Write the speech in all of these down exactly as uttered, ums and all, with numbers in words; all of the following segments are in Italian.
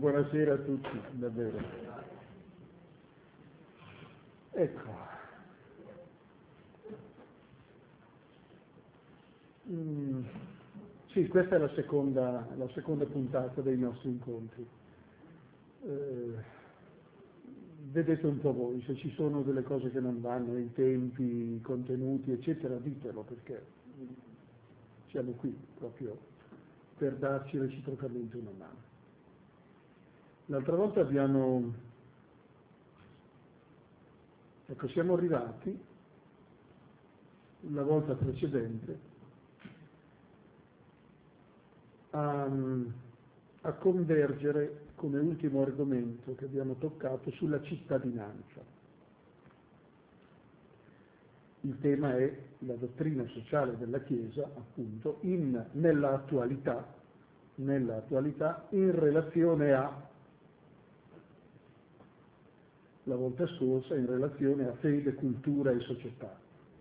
Buonasera a tutti, davvero. Ecco. Mm, sì, questa è la seconda, la seconda puntata dei nostri incontri. Eh, vedete un po' voi, se ci sono delle cose che non vanno, i tempi, i contenuti, eccetera, ditelo, perché siamo qui proprio per darci reciprocamente una mano. L'altra volta abbiamo, ecco, siamo arrivati, la volta precedente, a, a convergere come ultimo argomento che abbiamo toccato sulla cittadinanza. Il tema è la dottrina sociale della Chiesa, appunto, in, nella attualità, nella attualità in relazione a la volta scorsa in relazione a fede, cultura e società.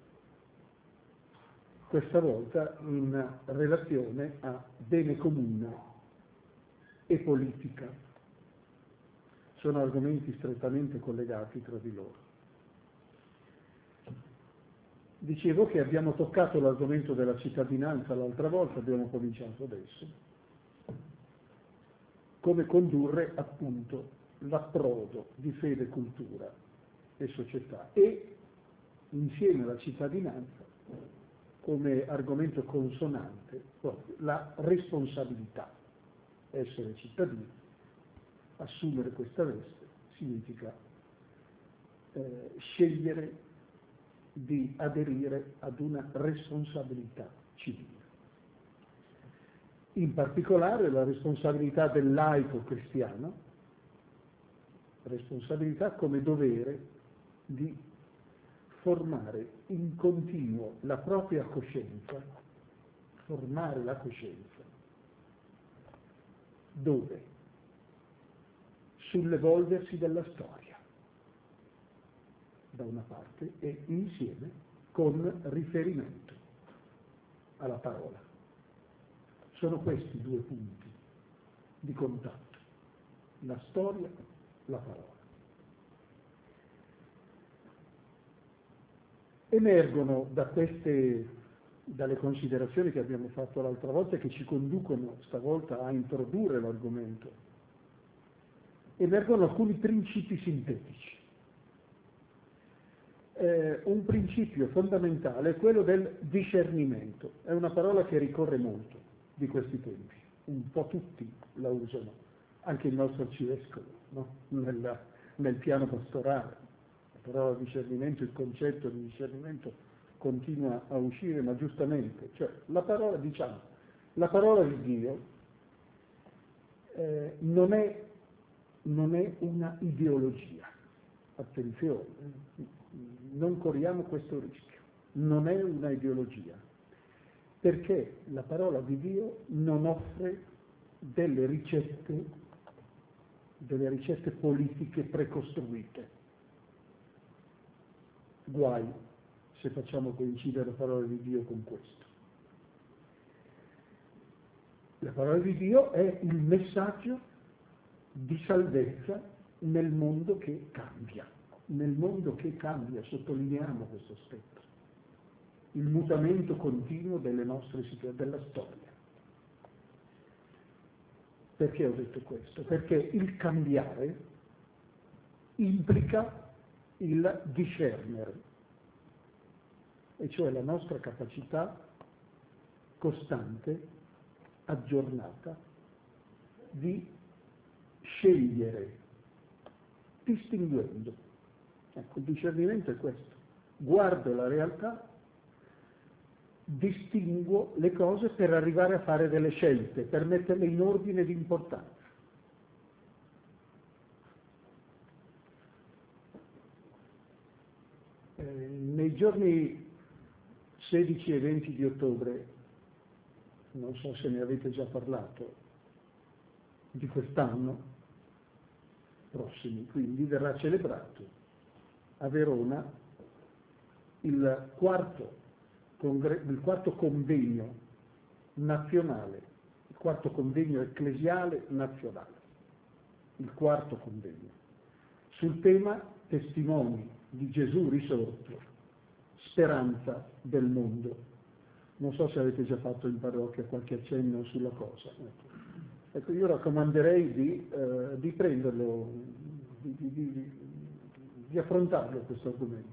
Questa volta in relazione a bene comune e politica. Sono argomenti strettamente collegati tra di loro. Dicevo che abbiamo toccato l'argomento della cittadinanza l'altra volta, abbiamo cominciato adesso. Come condurre appunto l'approdo di fede, cultura e società e insieme alla cittadinanza come argomento consonante proprio la responsabilità. Essere cittadini, assumere questa veste significa eh, scegliere di aderire ad una responsabilità civile. In particolare la responsabilità del laico cristiano, responsabilità come dovere di formare in continuo la propria coscienza, formare la coscienza, dove? Sull'evolversi della storia, da una parte, e insieme con riferimento alla parola. Sono questi due punti di contatto, la storia, la parola. Emergono da queste, dalle considerazioni che abbiamo fatto l'altra volta e che ci conducono stavolta a introdurre l'argomento, emergono alcuni principi sintetici. Eh, un principio fondamentale è quello del discernimento, è una parola che ricorre molto di questi tempi, un po' tutti la usano, anche il nostro arcivescovo, no? nel, nel piano pastorale. La parola discernimento, il concetto di discernimento continua a uscire, ma giustamente, cioè la parola, diciamo, la parola di Dio eh, non è, non è una ideologia, attenzione, non corriamo questo rischio, non è una ideologia, perché la parola di Dio non offre delle ricette, delle ricette politiche precostruite. Guai se facciamo coincidere la parola di Dio con questo. La parola di Dio è il messaggio di salvezza nel mondo che cambia, nel mondo che cambia, sottolineiamo questo aspetto, il mutamento continuo delle nostre situazioni, della storia. Perché ho detto questo? Perché il cambiare implica il discernere, e cioè la nostra capacità costante, aggiornata, di scegliere, distinguendo. Ecco, il discernimento è questo. Guardo la realtà, distinguo le cose per arrivare a fare delle scelte, per metterle in ordine di importanza. Nei giorni sedici e venti di ottobre, non so se ne avete già parlato, di quest'anno prossimi, quindi verrà celebrato a Verona il quarto, congre- il quarto convegno nazionale, il quarto convegno ecclesiale nazionale. il quarto convegno, sul tema testimoni di Gesù risorto, speranza del mondo. Non so se avete già fatto in parrocchia qualche accenno sulla cosa. Ecco, ecco io raccomanderei di, eh, di prenderlo, di, di, di, di affrontarlo questo argomento.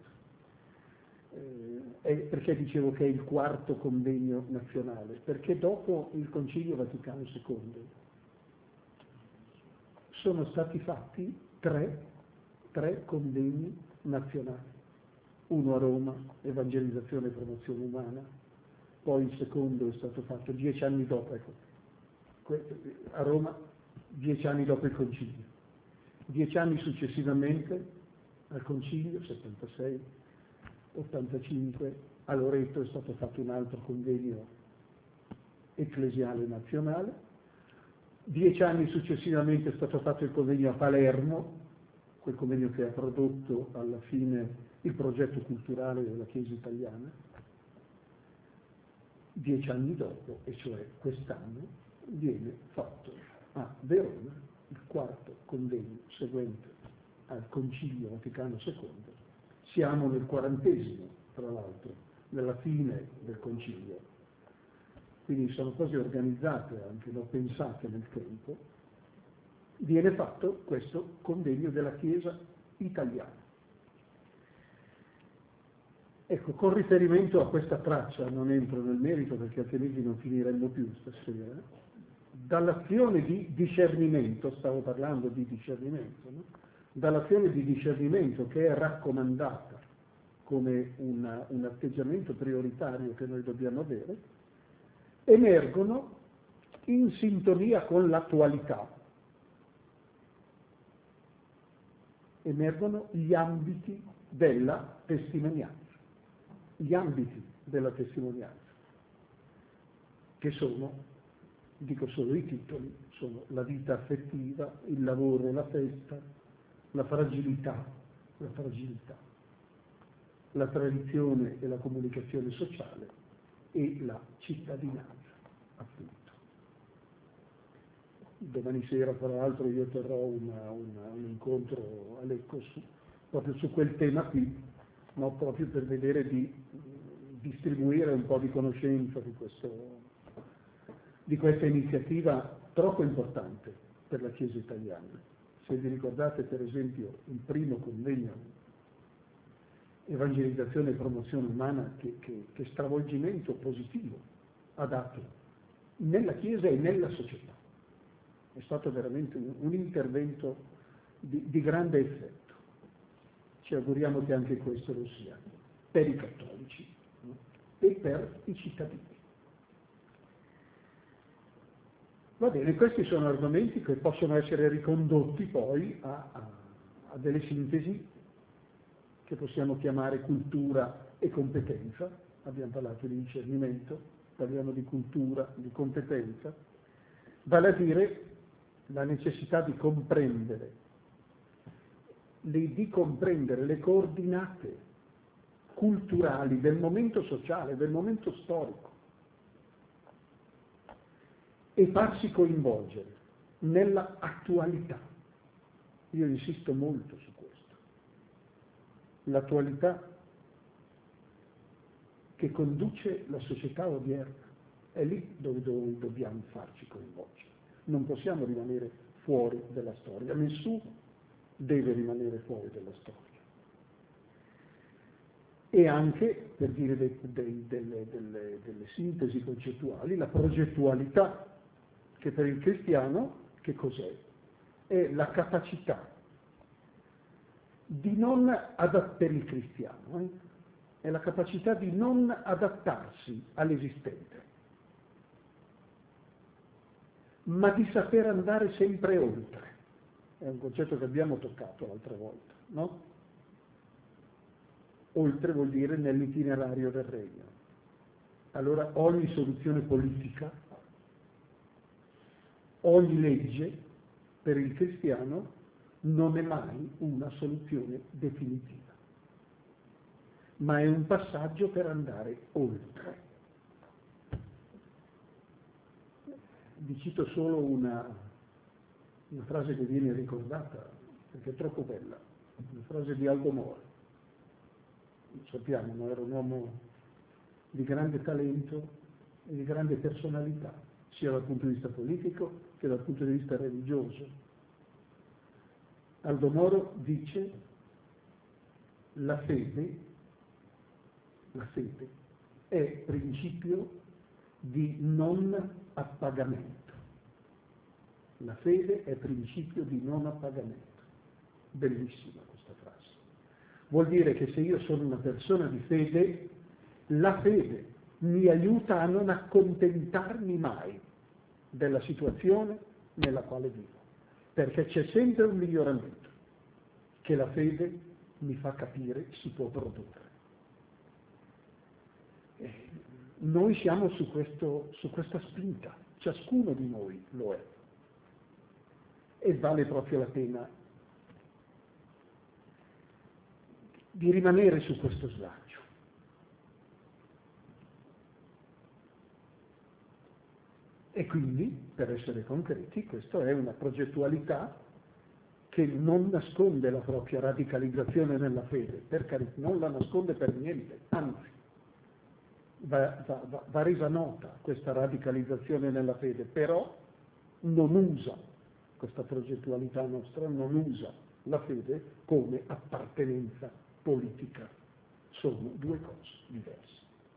Eh, perché dicevo che è il quarto convegno nazionale? Perché dopo il Concilio Vaticano secondo sono stati fatti tre, tre convegni nazionali. Uno a Roma, evangelizzazione e promozione umana, poi il secondo è stato fatto dieci anni dopo, ecco, a Roma, dieci anni dopo il Concilio. Dieci anni successivamente al Concilio, settantasei, ottantacinque, a Loreto è stato fatto un altro convegno ecclesiale nazionale. Dieci anni successivamente è stato fatto il convegno a Palermo, quel convegno che ha prodotto alla fine il progetto culturale della Chiesa italiana. Dieci anni dopo, e cioè quest'anno, viene fatto a Verona il quarto convegno seguente al Concilio Vaticano secondo. Siamo nel quarantesimo, tra l'altro, nella fine del Concilio. Quindi sono cose organizzate, anche non pensate nel tempo. Viene fatto questo convegno della Chiesa italiana. Ecco, con riferimento a questa traccia, non entro nel merito perché altrimenti non finiremmo più stasera, dall'azione di discernimento, stavo parlando di discernimento, no? Dall'azione di discernimento che è raccomandata come una, un atteggiamento prioritario che noi dobbiamo avere, emergono in sintonia con l'attualità, emergono gli ambiti della testimonianza. Gli ambiti della testimonianza, che sono, dico solo i titoli, sono la vita affettiva, il lavoro e la festa, la fragilità, la fragilità, la tradizione e la comunicazione sociale e la cittadinanza, appunto. Domani sera, tra l'altro, io terrò una, una, un incontro a Lecco su, proprio su quel tema qui, ma proprio per vedere di distribuire un po' di conoscenza di, questo, di questa iniziativa troppo importante per la Chiesa italiana. Se vi ricordate, per esempio, il primo convegno evangelizzazione e promozione umana, che, che, che stravolgimento positivo ha dato nella Chiesa e nella società. È stato veramente un, un intervento di, di grande effetto. Ci auguriamo che anche questo lo sia per i cattolici, no? E per i cittadini. Va bene, questi sono argomenti che possono essere ricondotti poi a, a, a delle sintesi che possiamo chiamare cultura e competenza. Abbiamo parlato di discernimento, parliamo di cultura, di competenza, vale a dire la necessità di comprendere di comprendere le coordinate culturali del momento sociale, del momento storico e farsi coinvolgere nella attualità. Io insisto molto su questo. L'attualità che conduce la società odierna è lì dove, dove dobbiamo farci coinvolgere. Non possiamo rimanere fuori della storia, nessuno deve rimanere fuori dalla storia. E anche, per dire dei, dei, delle, delle, delle sintesi concettuali, la progettualità, che per il cristiano, che cos'è? È la capacità di non adattare, per il cristiano, eh? È la capacità di non adattarsi all'esistente, ma di saper andare sempre oltre. È un concetto che abbiamo toccato l'altra volta, no? Oltre vuol dire nell'itinerario del regno. Allora ogni soluzione politica, ogni legge per il cristiano non è mai una soluzione definitiva, ma è un passaggio per andare oltre. Vi cito solo una una frase che viene ricordata perché è troppo bella, una frase di Aldo Moro. Sappiamo, no? Era un uomo di grande talento e di grande personalità, sia dal punto di vista politico che dal punto di vista religioso. Aldo Moro dice: la fede, la fede è principio di non appagamento. La fede è principio di non appagamento. Bellissima questa frase. Vuol dire che se io sono una persona di fede, la fede mi aiuta a non accontentarmi mai della situazione nella quale vivo, perché c'è sempre un miglioramento che la fede mi fa capire si può produrre. E noi siamo su, questo, su questa spinta, ciascuno di noi lo è, e vale proprio la pena di rimanere su questo slancio. E quindi, per essere concreti, questa è una progettualità che non nasconde la propria radicalizzazione nella fede, per carità, non la nasconde per niente, anzi, va, va, va resa nota questa radicalizzazione nella fede, però non usa questa progettualità nostra, non usa la fede come appartenenza politica. Sono due cose diverse.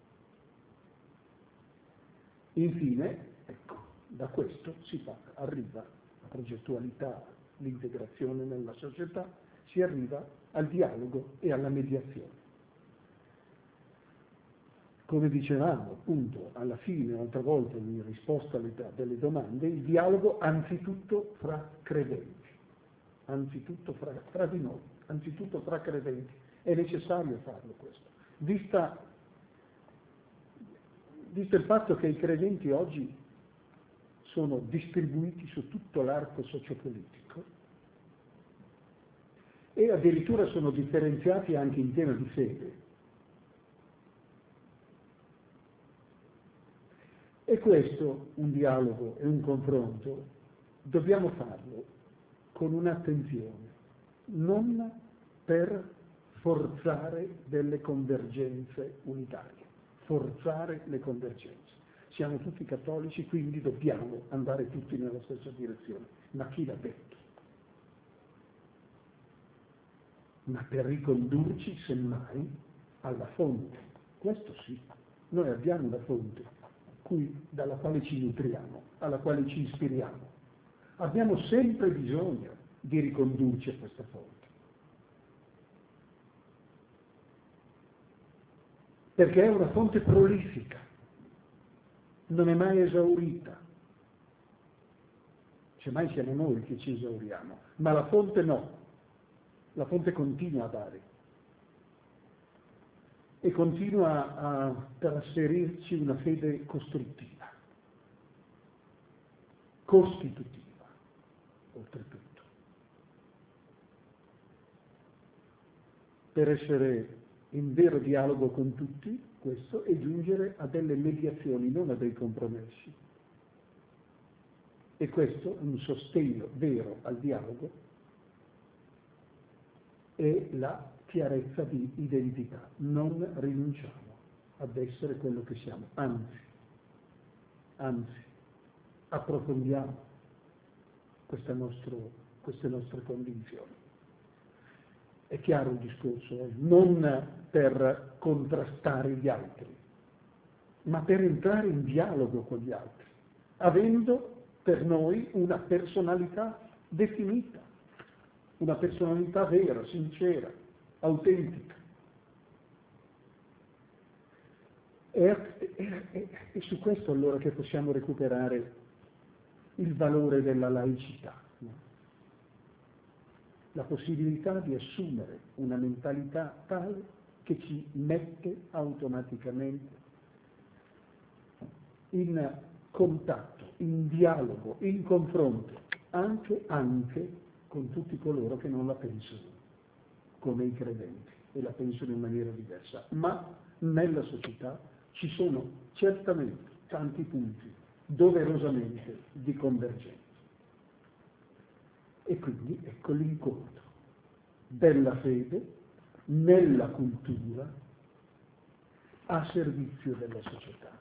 Infine, ecco, da questo si fa, arriva la progettualità, l'integrazione nella società, si arriva al dialogo e alla mediazione. Come dicevamo, appunto, alla fine, un'altra volta, in risposta alle delle domande, il dialogo anzitutto fra credenti, anzitutto fra, fra di noi, anzitutto fra credenti. È necessario farlo questo. Vista, visto il fatto che i credenti oggi sono distribuiti su tutto l'arco sociopolitico e addirittura sono differenziati anche in tema di fede. E questo, un dialogo e un confronto, dobbiamo farlo con un'attenzione, non per forzare delle convergenze unitarie, forzare le convergenze. Siamo tutti cattolici, quindi dobbiamo andare tutti nella stessa direzione. Ma chi l'ha detto? Ma per ricondurci, semmai, alla fonte. Questo sì, noi abbiamo la fonte cui, dalla quale ci nutriamo, alla quale ci ispiriamo. Abbiamo sempre bisogno di ricondurci a questa fonte. Perché è una fonte prolifica, non è mai esaurita. Semmai siamo noi che ci esauriamo, ma la fonte no, la fonte continua a dare e continua a trasferirci una fede costruttiva, costitutiva, oltretutto, per essere in vero dialogo con tutti, questo, e giungere a delle mediazioni, non a dei compromessi. E questo è un sostegno vero al dialogo e la chiarezza di identità. Non rinunciamo ad essere quello che siamo, anzi, anzi, approfondiamo questa nostro, queste nostre convinzioni. È chiaro il discorso, eh? Non per contrastare gli altri, ma per entrare in dialogo con gli altri, avendo per noi una personalità definita, una personalità vera, sincera, autentica. E è, è, è su questo allora che possiamo recuperare il valore della laicità, no? La possibilità di assumere una mentalità tale che ci mette automaticamente in contatto, in dialogo, in confronto, anche, anche con tutti coloro che non la pensano come i credenti e la pensano in maniera diversa. Ma nella società ci sono certamente tanti punti doverosamente di convergenza. E quindi ecco l'incontro della fede nella cultura a servizio della società.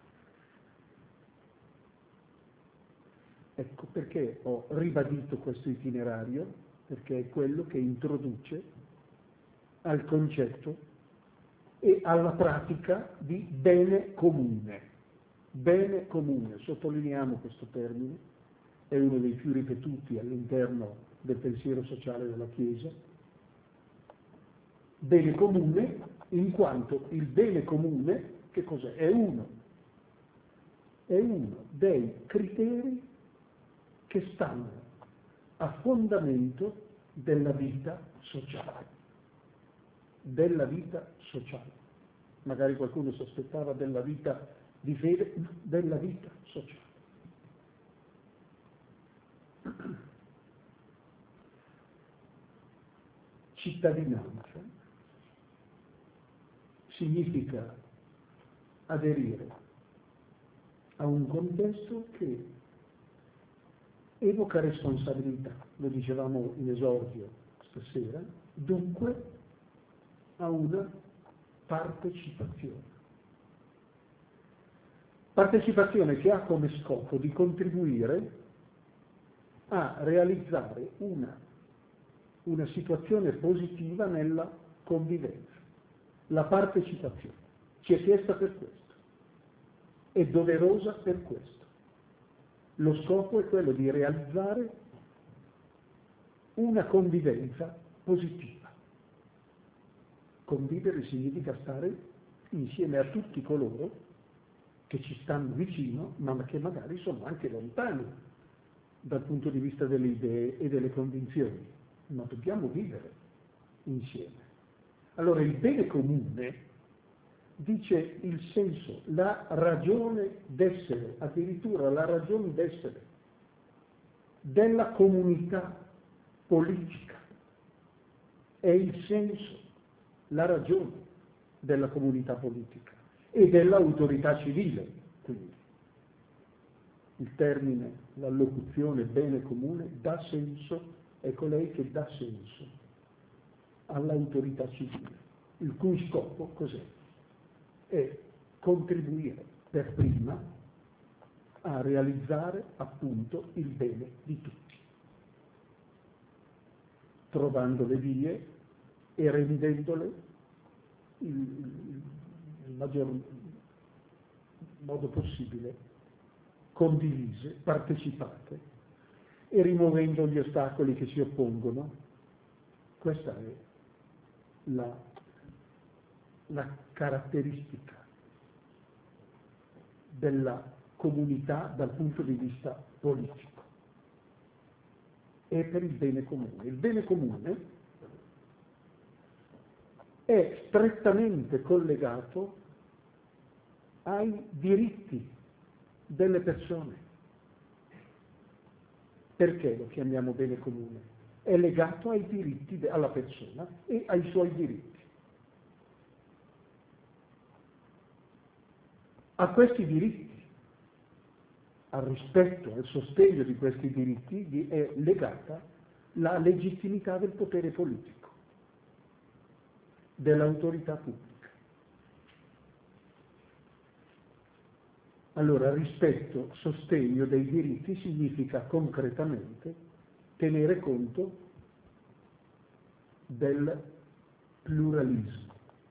Ecco perché ho ribadito questo itinerario, perché è quello che introduce al concetto e alla pratica di bene comune. Bene comune, sottolineiamo questo termine, è uno dei più ripetuti all'interno del pensiero sociale della Chiesa. Bene comune in quanto il bene comune, che cos'è? È uno, è uno dei criteri che stanno a fondamento della vita sociale, della vita sociale. Magari qualcuno sospettava della vita di fede, no, della vita sociale. Cittadinanza significa aderire a un contesto che evoca responsabilità, lo dicevamo in esordio stasera, dunque a una partecipazione. Partecipazione che ha come scopo di contribuire a realizzare una, una situazione positiva nella convivenza. La partecipazione ci è chiesta per questo, è doverosa per questo. Lo scopo è quello di realizzare una convivenza positiva. Convivere significa stare insieme a tutti coloro che ci stanno vicino, ma che magari sono anche lontani dal punto di vista delle idee e delle convinzioni, ma dobbiamo vivere insieme. Allora il bene comune dice il senso, la ragione d'essere, addirittura la ragione d'essere della comunità politica. È il senso, la ragione della comunità politica e dell'autorità civile. Quindi il termine, la locuzione bene comune dà senso, è colei che dà senso all'autorità civile, il cui scopo cos'è? È contribuire per prima a realizzare appunto il bene di tutti, trovando le vie e rendendole il, il, il maggior modo possibile condivise, partecipate e rimuovendo gli ostacoli che si oppongono. Questa è la, la caratteristica della comunità dal punto di vista politico. È per il bene comune. Il bene comune è strettamente collegato ai diritti delle persone. Perché lo chiamiamo bene comune? È legato ai diritti alla persona e ai suoi diritti. A questi diritti, al rispetto, al sostegno di questi diritti è legata la legittimità del potere politico, dell'autorità pubblica. Allora, rispetto, sostegno dei diritti significa concretamente tenere conto del pluralismo.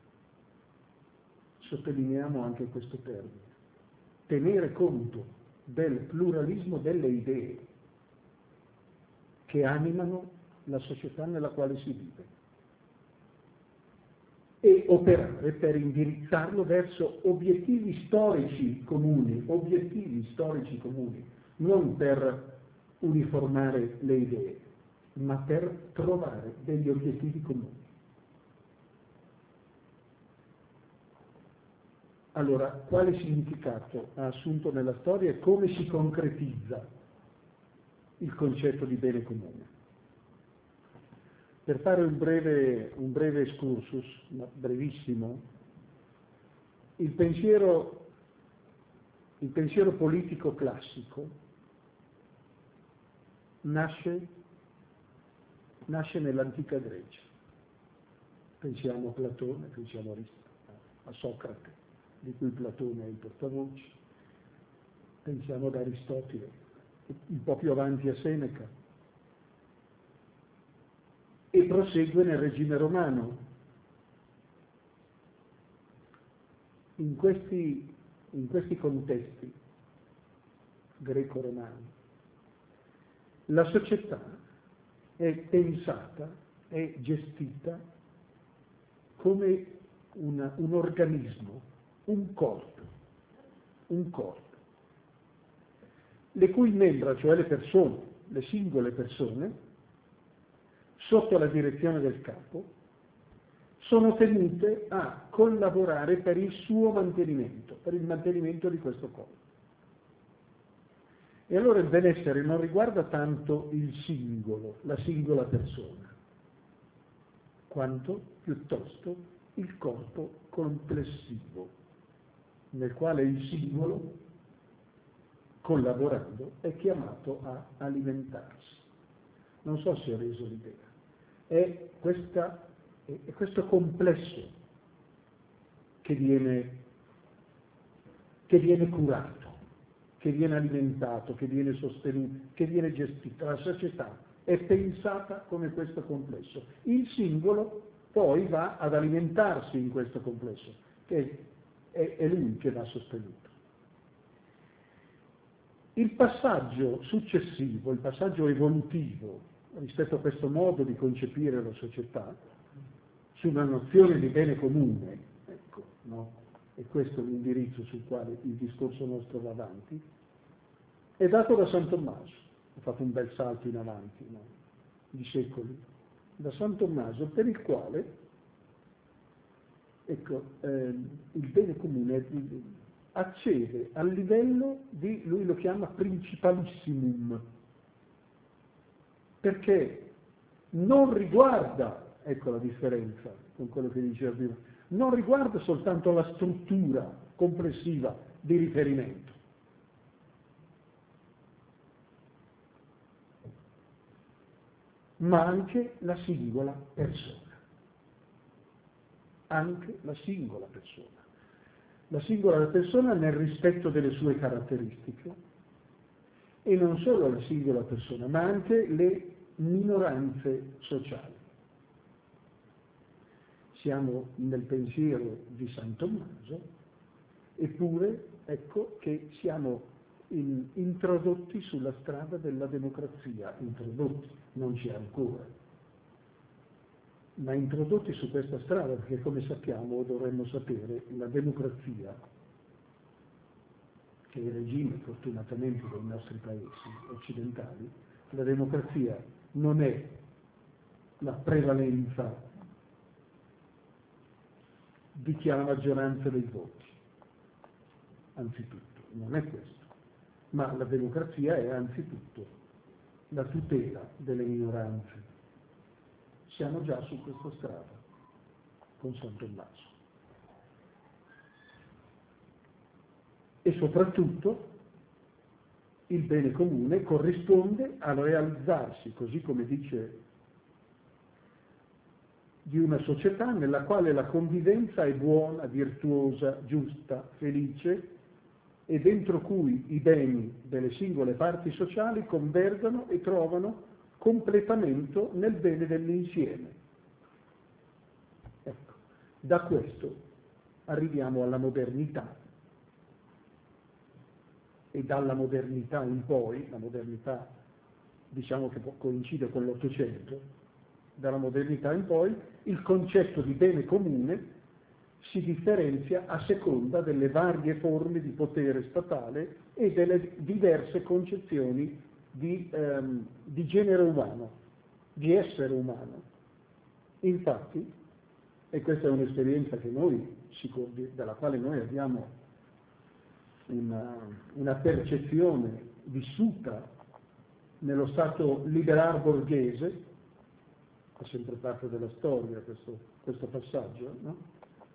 Sottolineiamo anche questo termine. Tenere conto del pluralismo delle idee che animano la società nella quale si vive e operare per indirizzarlo verso obiettivi storici comuni, obiettivi storici comuni, non per uniformare le idee, ma per trovare degli obiettivi comuni. Allora, quale significato ha assunto nella storia e come si concretizza il concetto di bene comune? Per fare un breve, un breve excursus, ma brevissimo, il pensiero, il pensiero politico classico nasce nasce nell'antica Grecia. Pensiamo a Platone, pensiamo a Socrate, di cui Platone è il portavoce, pensiamo ad Aristotele, un po' più avanti a Seneca, e prosegue nel regime romano. In questi, in questi contesti greco-romani, la società è pensata, è gestita come una, un organismo, un corpo, un corpo, le cui membra, cioè le persone, le singole persone, sotto la direzione del capo, sono tenute a collaborare per il suo mantenimento, per il mantenimento di questo corpo. E allora il benessere non riguarda tanto il singolo, la singola persona, quanto piuttosto il corpo complessivo, nel quale il singolo, collaborando, è chiamato a alimentarsi. Non so se ho reso l'idea. È questa è questo complesso che viene, che viene curato, che viene alimentato, che viene sostenuto, che viene gestito. La società è pensata come questo complesso. Il singolo poi va ad alimentarsi in questo complesso, che è, è lui che va sostenuto. Il passaggio successivo, il passaggio evolutivo rispetto a questo modo di concepire la società, su una nozione di bene comune, ecco, no? E questo è l'indirizzo sul quale il discorso nostro va avanti, è dato da San Tommaso. Ha fatto un bel salto in avanti, no? Di secoli, da San Tommaso, per il quale, ecco, eh, il bene comune accede al livello di, lui lo chiama principalissimum, perché non riguarda, ecco la differenza con quello che diceva prima, non riguarda soltanto la struttura complessiva di riferimento, ma anche la singola persona. Anche la singola persona. La singola persona nel rispetto delle sue caratteristiche, e non solo la singola persona, ma anche le minoranze sociali. Siamo nel pensiero di San Tommaso, eppure ecco che siamo in, introdotti sulla strada della democrazia, introdotti, non c'è ancora, ma introdotti su questa strada, perché come sappiamo, o dovremmo sapere, la democrazia, che è il regime fortunatamente dei nostri paesi occidentali, la democrazia non è la prevalenza di chi ha la maggioranza dei voti, anzitutto, non è questo, ma la democrazia è anzitutto la tutela delle minoranze. Siamo già su questa strada con San Tommaso. E soprattutto il bene comune corrisponde al realizzarsi, così come dice, di una società nella quale la convivenza è buona, virtuosa, giusta, felice, e dentro cui i beni delle singole parti sociali convergono e trovano completamento nel bene dell'insieme. Ecco, da questo arriviamo alla modernità, e dalla modernità in poi, la modernità diciamo che coincide con l'Ottocento, dalla modernità in poi il concetto di bene comune si differenzia a seconda delle varie forme di potere statale e delle diverse concezioni di, ehm, di genere umano, di essere umano. Infatti, e questa è un'esperienza che noi, dalla quale noi abbiamo una, una percezione vissuta nello stato liberal borghese, fa sempre parte della storia questo, questo passaggio, no?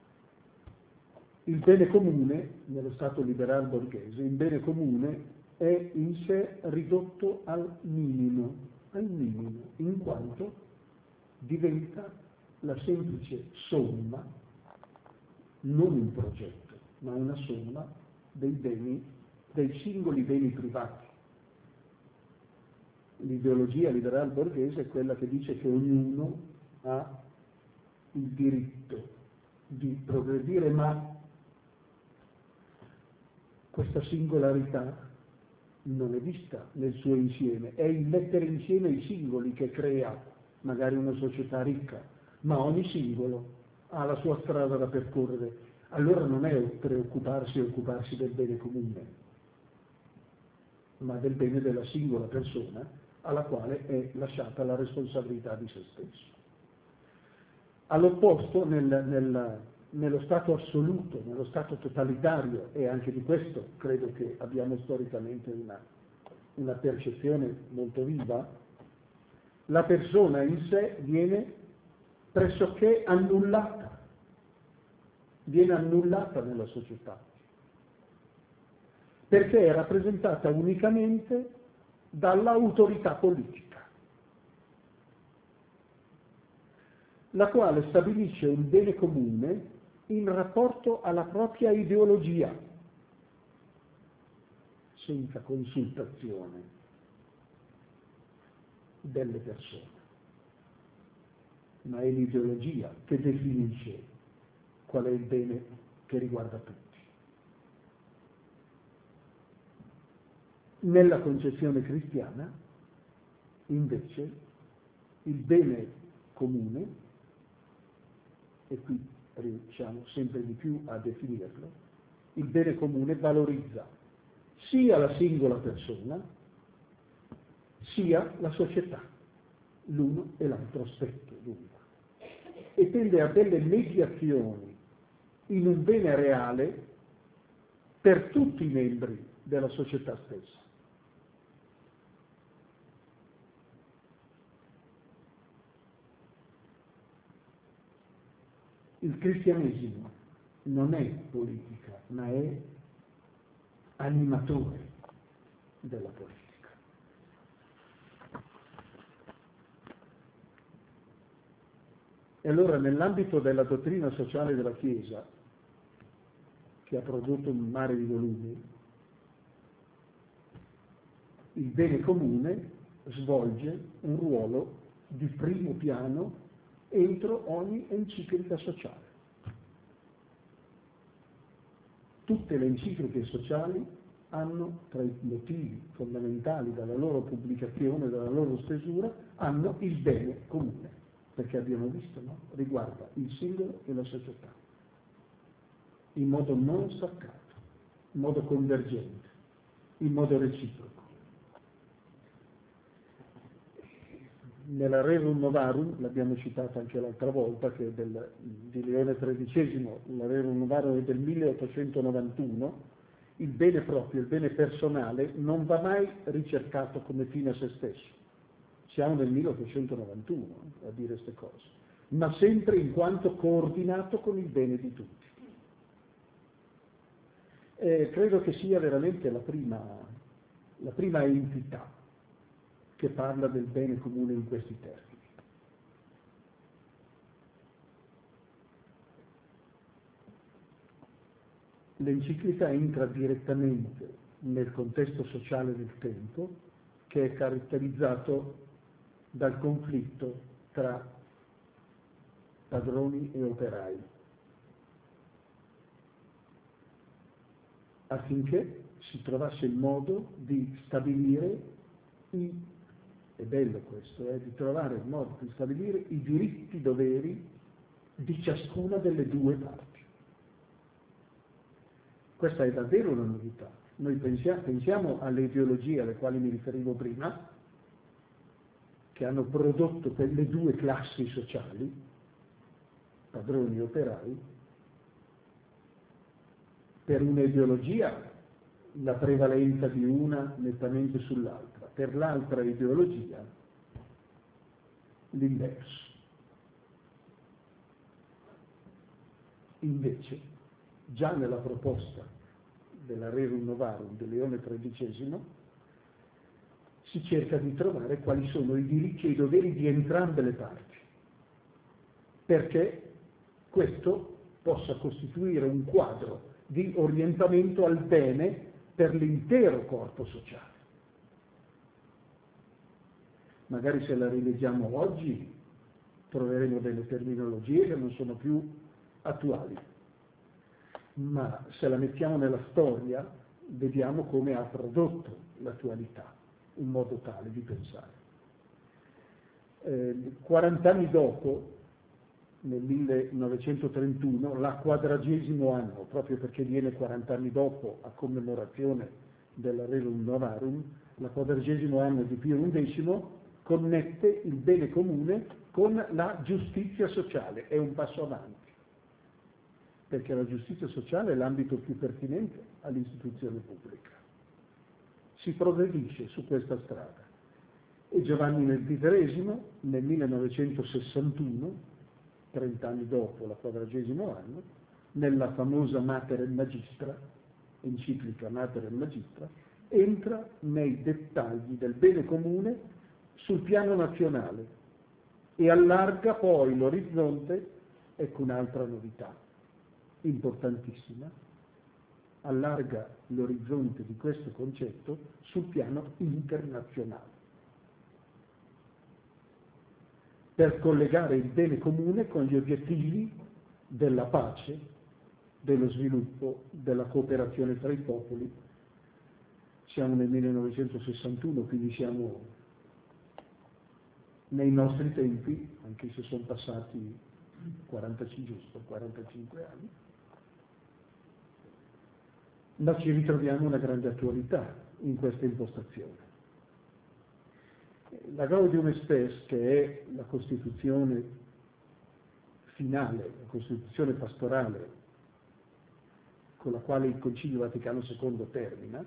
Il bene comune, nello stato liberal borghese, il bene comune è in sé ridotto al minimo, al minimo, in quanto diventa la semplice somma, non un progetto, ma una somma dei beni, dei singoli beni privati. L'ideologia liberal borghese è quella che dice che ognuno ha il diritto di progredire, ma questa singolarità non è vista nel suo insieme, è il mettere insieme i singoli che crea magari una società ricca, ma ogni singolo ha la sua strada da percorrere. Allora non è preoccuparsi e occuparsi del bene comune, ma del bene della singola persona alla quale è lasciata la responsabilità di se stesso. All'opposto, nel, nel, nello stato assoluto, nello stato totalitario, e anche di questo credo che abbiamo storicamente una, una percezione molto viva, la persona in sé viene pressoché annullata, viene annullata nella società, perché è rappresentata unicamente dall'autorità politica, la quale stabilisce un bene comune in rapporto alla propria ideologia, senza consultazione delle persone, ma è l'ideologia che definisce qual è il bene che riguarda tutti. Nella concezione cristiana, invece, il bene comune, e qui riusciamo sempre di più a definirlo, il bene comune valorizza sia la singola persona, sia la società, l'uno e l'altro aspetto dunque, e tende a delle mediazioni in un bene reale per tutti i membri della società stessa. Il cristianesimo non è politica, ma è animatore della politica. E allora, nell'ambito della dottrina sociale della Chiesa, che ha prodotto un mare di volumi, il bene comune svolge un ruolo di primo piano entro ogni enciclica sociale. Tutte le encicliche sociali hanno, tra i motivi fondamentali della loro pubblicazione, della loro stesura, hanno il bene comune, perché abbiamo visto, no? Riguarda il singolo e la società, in modo non staccato, in modo convergente, in modo reciproco. Nella Rerum Novarum, l'abbiamo citata anche l'altra volta, che è del, di Leone tredicesimo, la Rerum Novarum è del milleottocentonovantuno, il bene proprio, il bene personale, non va mai ricercato come fine a se stesso. Siamo nel milleottocentonovantuno a dire queste cose, ma sempre in quanto coordinato con il bene di tutti. E credo che sia veramente la prima, la prima entità che parla del bene comune in questi termini. L'enciclica entra direttamente nel contesto sociale del tempo, che è caratterizzato dal conflitto tra padroni e operai, affinché si trovasse il modo di stabilire i È bello questo, eh, di trovare il modo di stabilire i diritti doveri di ciascuna delle due parti. Questa è davvero una novità. Noi pensiamo, pensiamo alle ideologie alle quali mi riferivo prima, che hanno prodotto quelle due classi sociali, padroni e operai. Per un'ideologia la prevalenza di una nettamente sull'altra, per l'altra ideologia l'inverso. Invece, già nella proposta della Rerum Novarum di Leone tredicesimo si cerca di trovare quali sono i diritti e i doveri di entrambe le parti, perché questo possa costituire un quadro di orientamento al bene per l'intero corpo sociale. Magari se la rileggiamo oggi troveremo delle terminologie che non sono più attuali, ma se la mettiamo nella storia vediamo come ha prodotto l'attualità, un modo tale di pensare. Eh, quaranta anni dopo, nel millenovecentotrentuno, la quadragesimo anno, proprio perché viene quaranta anni dopo a commemorazione della Rerum Novarum, la quadragesimo anno di Pio undicesimo connette il bene comune con la giustizia sociale. È un passo avanti, perché la giustizia sociale è l'ambito più pertinente all'istituzione pubblica. Si progredisce su questa strada. E Giovanni ventitreesimo, nel millenovecentosessantuno, trenta anni dopo la quadragesimo anno, nella famosa Mater Magistra, enciclica Mater Magistra, entra nei dettagli del bene comune sul piano nazionale e allarga poi l'orizzonte. Ecco un'altra novità importantissima: allarga l'orizzonte di questo concetto sul piano internazionale, per collegare il bene comune con gli obiettivi della pace, dello sviluppo, della cooperazione tra i popoli. Siamo nel millenovecentosessantuno, quindi siamo nei nostri tempi, anche se sono passati quarantacinque, giusto, quarantacinque anni, ma ci ritroviamo una grande attualità in questa impostazione. La Gaudium Spes, che è la Costituzione finale, la Costituzione pastorale con la quale il Concilio Vaticano secondo termina,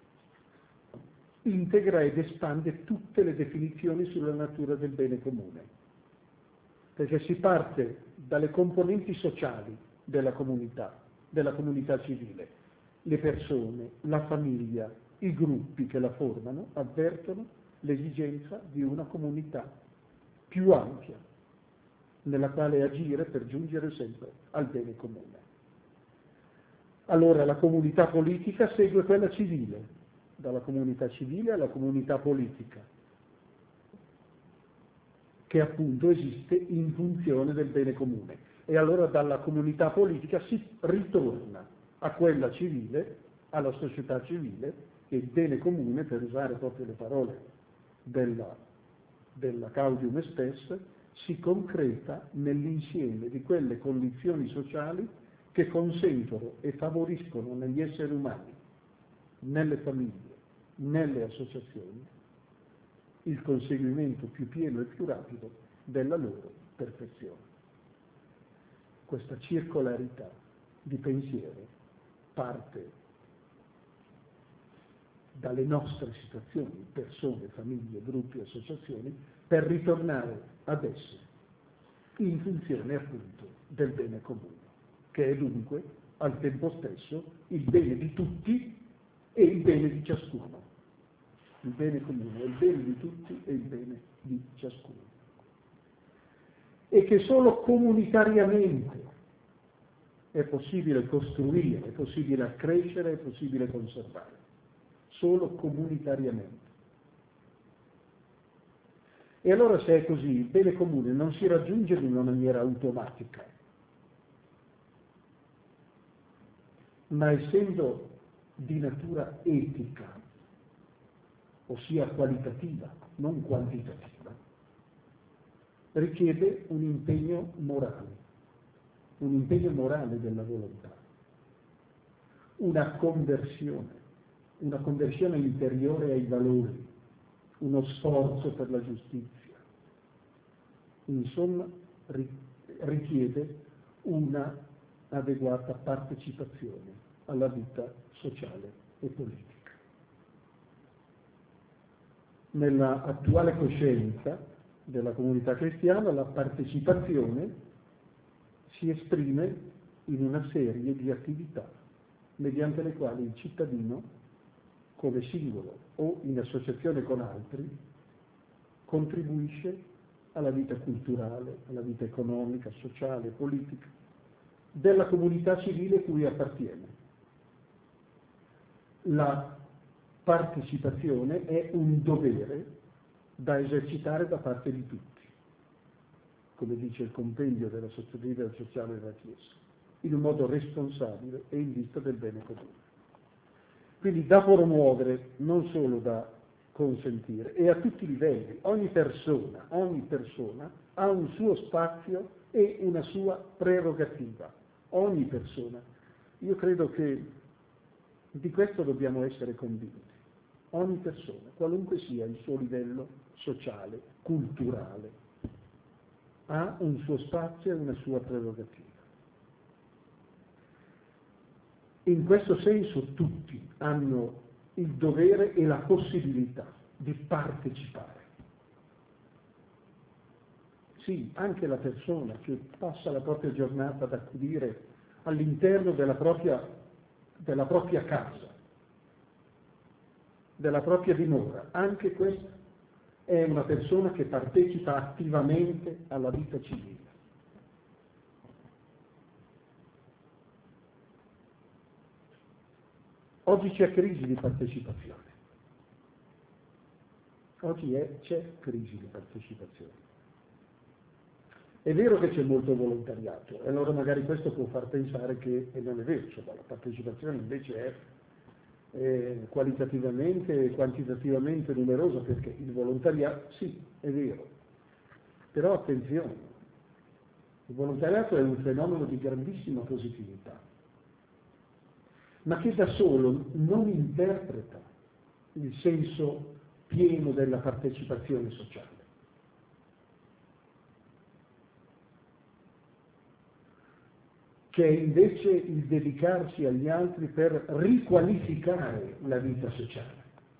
integra ed espande tutte le definizioni sulla natura del bene comune, perché si parte dalle componenti sociali della comunità, della comunità civile. Le persone, la famiglia, i gruppi che la formano avvertono l'esigenza di una comunità più ampia, nella quale agire per giungere sempre al bene comune. Allora la comunità politica segue quella civile, dalla comunità civile alla comunità politica, che appunto esiste in funzione del bene comune. E allora dalla comunità politica si ritorna a quella civile, alla società civile, e il bene comune, per usare proprio le parole della, della Gaudium Spes, si concreta nell'insieme di quelle condizioni sociali che consentono e favoriscono negli esseri umani, nelle famiglie, nelle associazioni, il conseguimento più pieno e più rapido della loro perfezione. Questa circolarità di pensiero parte dalle nostre situazioni, persone, famiglie, gruppi, associazioni, per ritornare ad esse in funzione appunto del bene comune, che è dunque al tempo stesso il bene di tutti e il bene di ciascuno. Il bene comune è il bene di tutti e il bene di ciascuno. E che solo comunitariamente è possibile costruire, è possibile accrescere, è possibile conservare. Solo comunitariamente. E allora se è così, il bene comune non si raggiunge in una maniera automatica, ma essendo di natura etica, ossia qualitativa, non quantitativa, richiede un impegno morale, un impegno morale della volontà, una conversione, una conversione interiore ai valori, uno sforzo per la giustizia. Insomma, richiede una adeguata partecipazione alla vita sociale e politica. Nella attuale coscienza della comunità cristiana la partecipazione si esprime in una serie di attività mediante le quali il cittadino, come singolo o in associazione con altri, contribuisce alla vita culturale, alla vita economica, sociale, politica, della comunità civile cui appartiene. La partecipazione è un dovere da esercitare da parte di tutti, come dice il compendio della sottolineatura sociale della Chiesa, in un modo responsabile e in vista del bene comune. Quindi da promuovere, non solo da consentire, e a tutti i livelli. Ogni persona, ogni persona ha un suo spazio e una sua prerogativa. Ogni persona. Io credo che di questo dobbiamo essere convinti. Ogni persona, qualunque sia il suo livello sociale, culturale, ha un suo spazio e una sua prerogativa. In questo senso tutti hanno il dovere e la possibilità di partecipare. Sì, anche la persona che passa la propria giornata ad accudire all'interno della propria, della propria casa, della propria dimora, anche questa è una persona che partecipa attivamente alla vita civile. Oggi c'è crisi di partecipazione. Oggi è, c'è crisi di partecipazione. È vero che c'è molto volontariato, e allora magari questo può far pensare che e non è vero, cioè, la partecipazione invece è, è qualitativamente e quantitativamente numerosa, perché il volontariato, sì, è vero, però attenzione, il volontariato è un fenomeno di grandissima positività, ma che da solo non interpreta il senso pieno della partecipazione sociale. Che è invece il dedicarsi agli altri per riqualificare la vita sociale.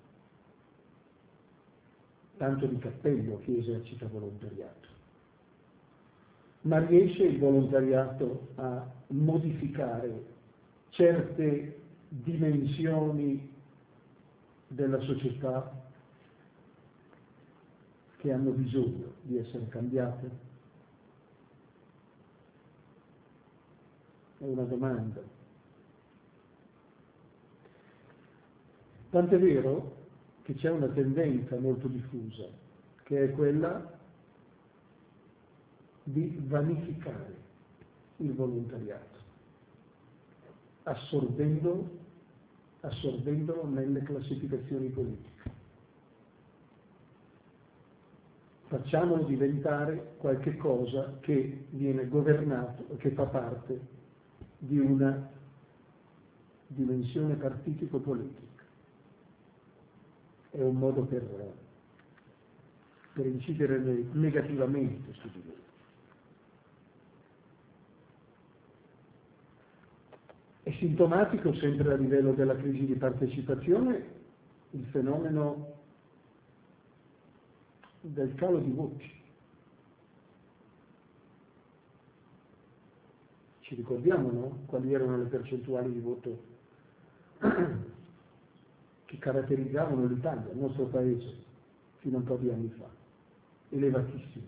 Tanto di cappello chi esercita volontariato. Ma riesce il volontariato a modificare certe dimensioni della società che hanno bisogno di essere cambiate? È una domanda. Tant'è vero che c'è una tendenza molto diffusa, che è quella di vanificare il volontariato, assorbendolo, assorbendolo nelle classificazioni politiche. Facciamolo diventare qualche cosa che viene governato, che fa parte di una dimensione partitico-politica. È un modo per, per incidere negativamente su di lui. È sintomatico, sempre a livello della crisi di partecipazione, il fenomeno del calo di voti. Ci ricordiamo, no? Quali erano le percentuali di voto che caratterizzavano l'Italia, il nostro paese, fino a un po' di anni fa, elevatissime.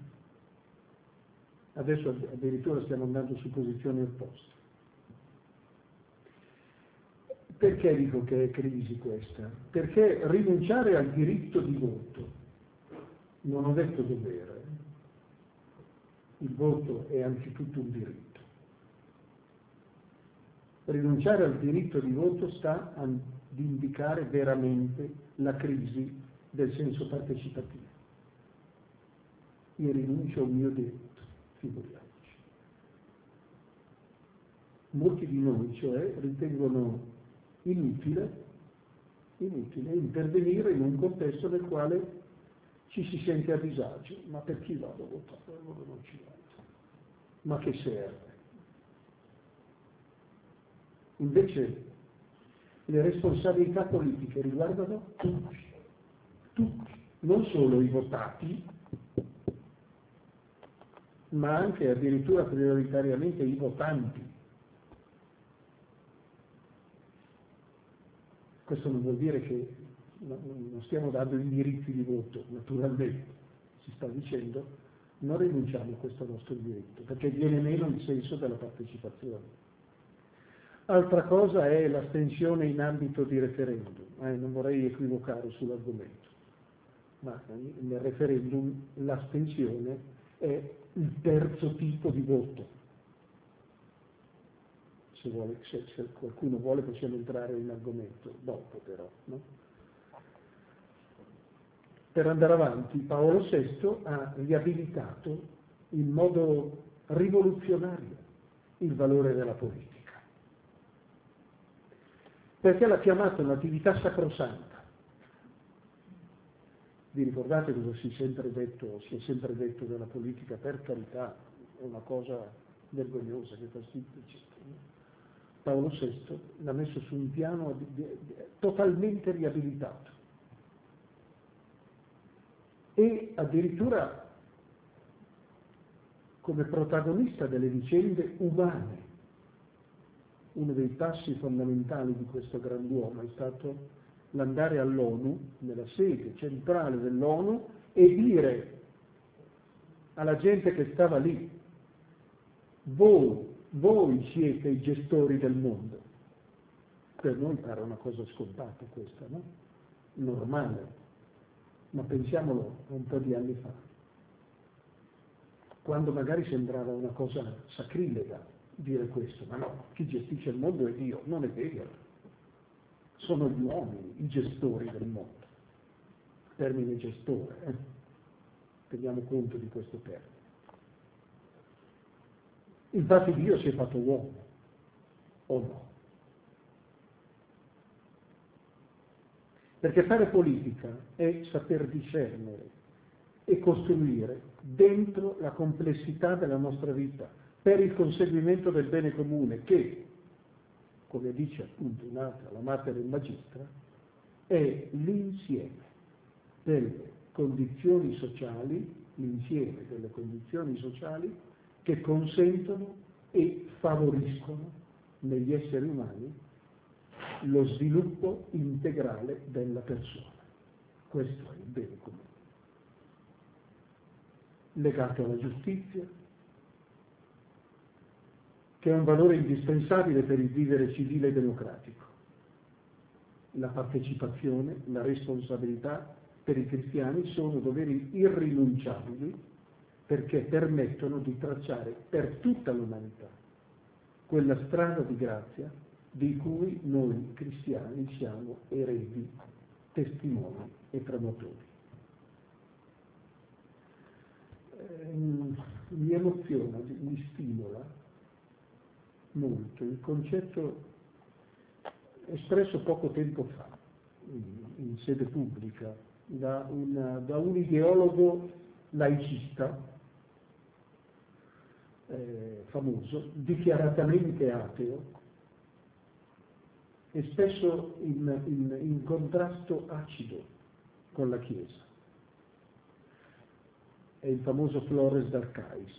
Adesso addirittura stiamo andando su posizioni opposte. Perché dico che è crisi questa? Perché rinunciare al diritto di voto, non ho detto dovere, il voto è anzitutto un diritto. Rinunciare al diritto di voto sta ad indicare veramente la crisi del senso partecipativo. Io rinuncio al mio diritto, figuriamoci. Molti di noi, cioè, ritengono inutile, inutile intervenire in un contesto nel quale ci si sente a disagio. Ma per chi vado a votare? Allora non ci vado. Ma che serve? Invece le responsabilità politiche riguardano tutti, tutti, non solo i votati, ma anche addirittura prioritariamente i votanti. Questo non vuol dire che non stiamo dando indirizzi di voto, naturalmente, si sta dicendo non rinunciamo a questo nostro diritto, perché viene meno il senso della partecipazione. Altra cosa è l'astensione in ambito di referendum, eh, non vorrei equivocare sull'argomento, ma nel referendum l'astensione è il terzo tipo di voto. Se, vuole, se, se qualcuno vuole possiamo entrare in argomento dopo però. No? Per andare avanti, Paolo sesto ha riabilitato in modo rivoluzionario il valore della politica, perché l'ha chiamata un'attività sacrosanta. Vi ricordate cosa si è sempre detto, si è sempre detto della politica? Per carità, è una cosa vergognosa che fa semplice. Paolo sesto l'ha messo su un piano di, di, di, totalmente riabilitato e addirittura come protagonista delle vicende umane. Uno dei passi fondamentali di questo grand'uomo è stato l'andare all'ONU, nella sede centrale dell'ONU, e dire alla gente che stava lì: voi, voi siete i gestori del mondo. Per noi era una cosa scontata questa, no? Normale, ma pensiamolo un po' di anni fa, quando magari sembrava una cosa sacrilega dire questo, ma no, chi gestisce il mondo è Dio. Non è vero, sono gli uomini i gestori del mondo. Termine gestore, eh? Teniamo conto di questo termine. Infatti Dio si è fatto uomo, o no? Perché fare politica è saper discernere e costruire dentro la complessità della nostra vita per il conseguimento del bene comune che, come dice appunto un'altra, la Mater Magistra, è l'insieme delle condizioni sociali, l'insieme delle condizioni sociali che consentono e favoriscono negli esseri umani lo sviluppo integrale della persona. Questo è il bene comune, legato alla giustizia, che è un valore indispensabile per il vivere civile e democratico. La partecipazione, la responsabilità per i cristiani sono doveri irrinunciabili perché permettono di tracciare per tutta l'umanità quella strada di grazia di cui noi cristiani siamo eredi, testimoni e promotori. Eh, mi emoziona, mi stimola molto il concetto espresso poco tempo fa in, in sede pubblica da, una, da un ideologo laicista eh, famoso, dichiaratamente ateo e spesso in, in, in contrasto acido con la Chiesa. È il famoso Flores d'Arcais.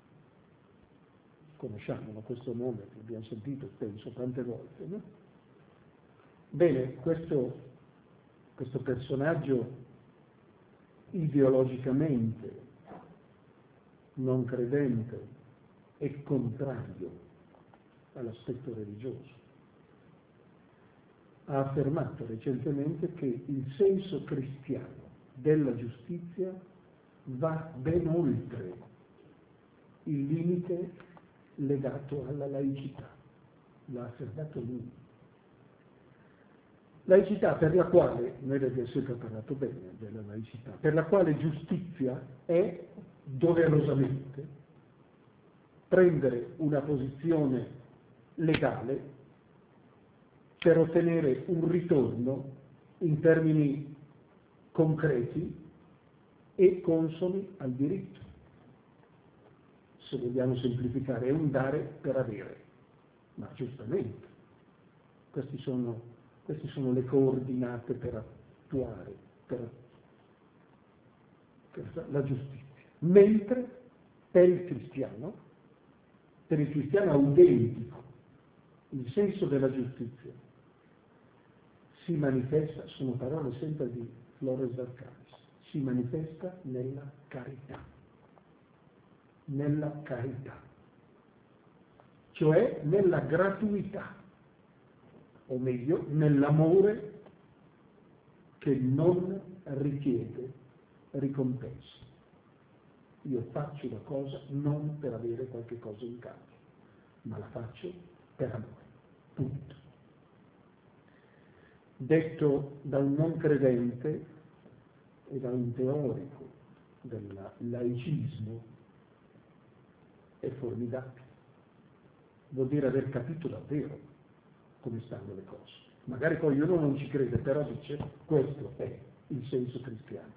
Conosciamo questo nome, l'abbiamo sentito, penso, tante volte, no? Bene, questo, questo personaggio ideologicamente non credente e contrario all'aspetto religioso ha affermato recentemente che il senso cristiano della giustizia va ben oltre il limite legato alla laicità. L'ha affermato lui. Laicità per la quale, noi abbiamo sempre parlato bene della laicità, per la quale giustizia è doverosamente prendere una posizione legale per ottenere un ritorno in termini concreti e consoni al diritto. Se vogliamo semplificare, è un dare per avere, ma giustamente questi sono, queste sono le coordinate per attuare per, per la giustizia. Mentre per il cristiano, per il cristiano autentico, il senso della giustizia si manifesta, sono parole sempre di Flores d'Arcais, si manifesta nella carità, nella carità, cioè nella gratuità, o meglio, nell'amore che non richiede ricompense. Io faccio la cosa non per avere qualche cosa in cambio, ma la faccio per amore, punto. Detto da un non credente e da un teorico del laicismo, è formidabile. Vuol dire aver capito davvero come stanno le cose. Magari poi uno non ci crede, però dice questo è il senso cristiano.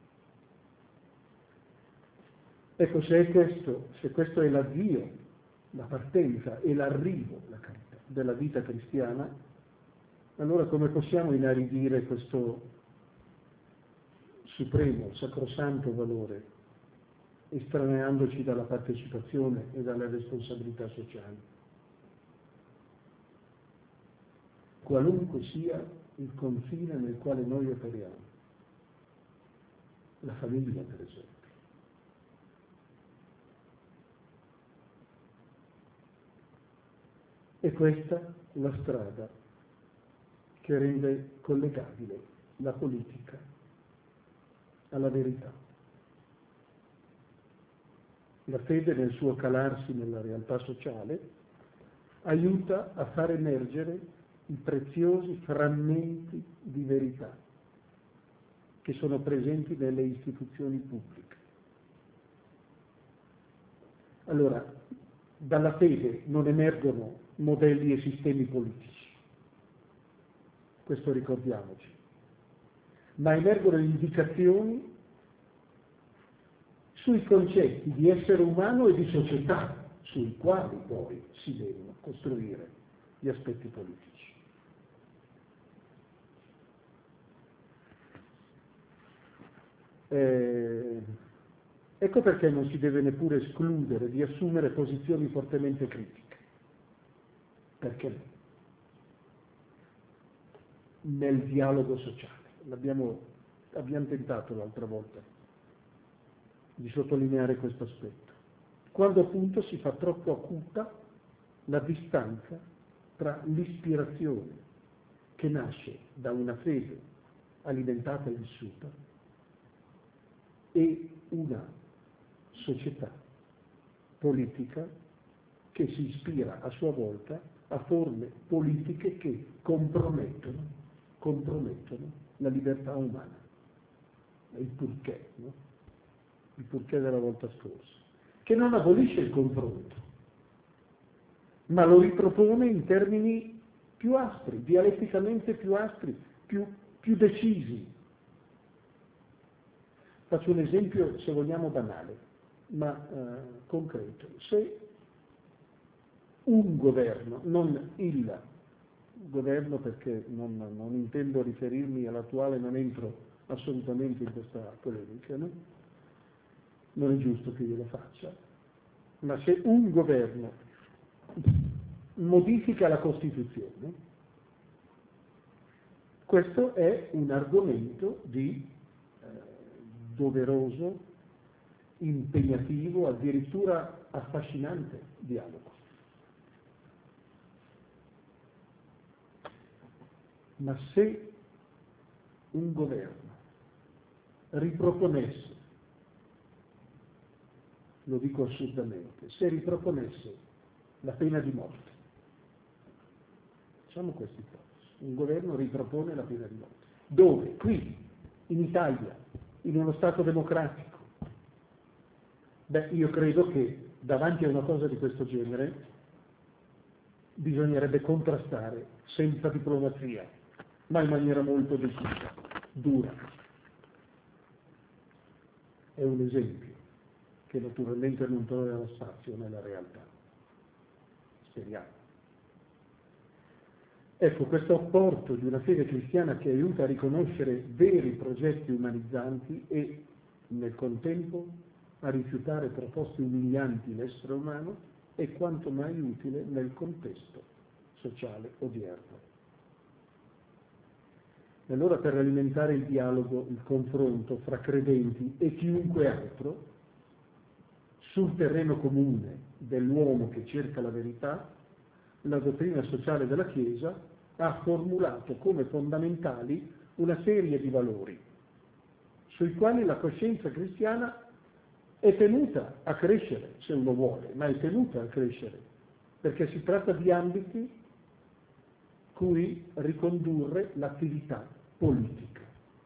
Ecco, se è questo, se questo è l'avvio, la partenza e l'arrivo, la carità, della vita cristiana, allora come possiamo inaridire questo supremo, sacrosanto valore, estraneandoci dalla partecipazione e dalle responsabilità sociali? Qualunque sia il confine nel quale noi operiamo, la famiglia per esempio. E questa la strada che rende collegabile la politica alla verità. La fede nel suo calarsi nella realtà sociale aiuta a far emergere i preziosi frammenti di verità che sono presenti nelle istituzioni pubbliche. Allora, dalla fede non emergono modelli e sistemi politici, questo ricordiamoci, ma emergono indicazioni sui concetti di essere umano e di società, sui quali poi si devono costruire gli aspetti politici. Eh, ecco perché non si deve neppure escludere di assumere posizioni fortemente critiche. Perché no? Nel dialogo sociale. L'abbiamo, abbiamo tentato l'altra volta di sottolineare questo aspetto. Quando appunto si fa troppo acuta la distanza tra l'ispirazione che nasce da una fede alimentata e vissuta e una società politica che si ispira a sua volta a forme politiche che compromettono, compromettono la libertà umana. Il purché, no? Il purché della volta scorsa, che non abolisce il confronto, ma lo ripropone in termini più aspri, dialetticamente più aspri, più, più decisi. Faccio un esempio, se vogliamo, banale, ma eh, concreto. Se un governo, non il governo perché non, non intendo riferirmi all'attuale, non entro assolutamente in questa polemica, no? Non è giusto che io lo faccia, ma se un governo modifica la Costituzione, questo è un argomento di eh, doveroso, impegnativo, addirittura affascinante dialogo. Ma se un governo riproponesse, lo dico assurdamente, se riproponesse la pena di morte, facciamo questa ipotesi, un governo ripropone la pena di morte, dove? Qui, in Italia, in uno Stato democratico, beh, io credo che davanti a una cosa di questo genere bisognerebbe contrastare senza diplomazia, ma in maniera molto decisa, dura. È un esempio che naturalmente non trova spazio nella realtà. Speriamo. Ecco, questo apporto di una fede cristiana che aiuta a riconoscere veri progetti umanizzanti e, nel contempo, a rifiutare proposte umilianti l'essere umano è quanto mai utile nel contesto sociale odierno. E allora per alimentare il dialogo, il confronto fra credenti e chiunque altro, sul terreno comune dell'uomo che cerca la verità, la dottrina sociale della Chiesa ha formulato come fondamentali una serie di valori sui quali la coscienza cristiana è tenuta a crescere, se uno vuole, ma è tenuta a crescere, perché si tratta di ambiti cui ricondurre l'attività politica.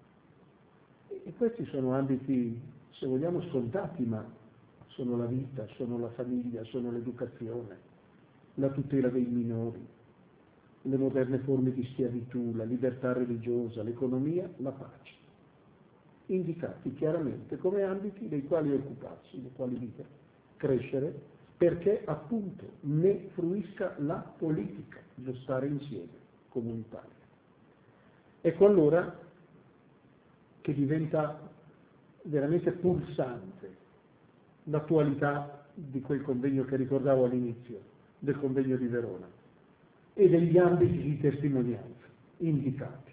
E questi sono ambiti, se vogliamo, scontati, ma sono la vita, sono la famiglia, sono l'educazione, la tutela dei minori, le moderne forme di schiavitù, la libertà religiosa, l'economia, la pace, indicati chiaramente come ambiti dei quali occuparsi, dei quali vivere, crescere, perché appunto ne fruisca la politica, lo stare insieme comunitario. Ecco allora che diventa veramente pulsante l'attualità di quel convegno che ricordavo all'inizio, del convegno di Verona, e degli ambiti di testimonianza indicati.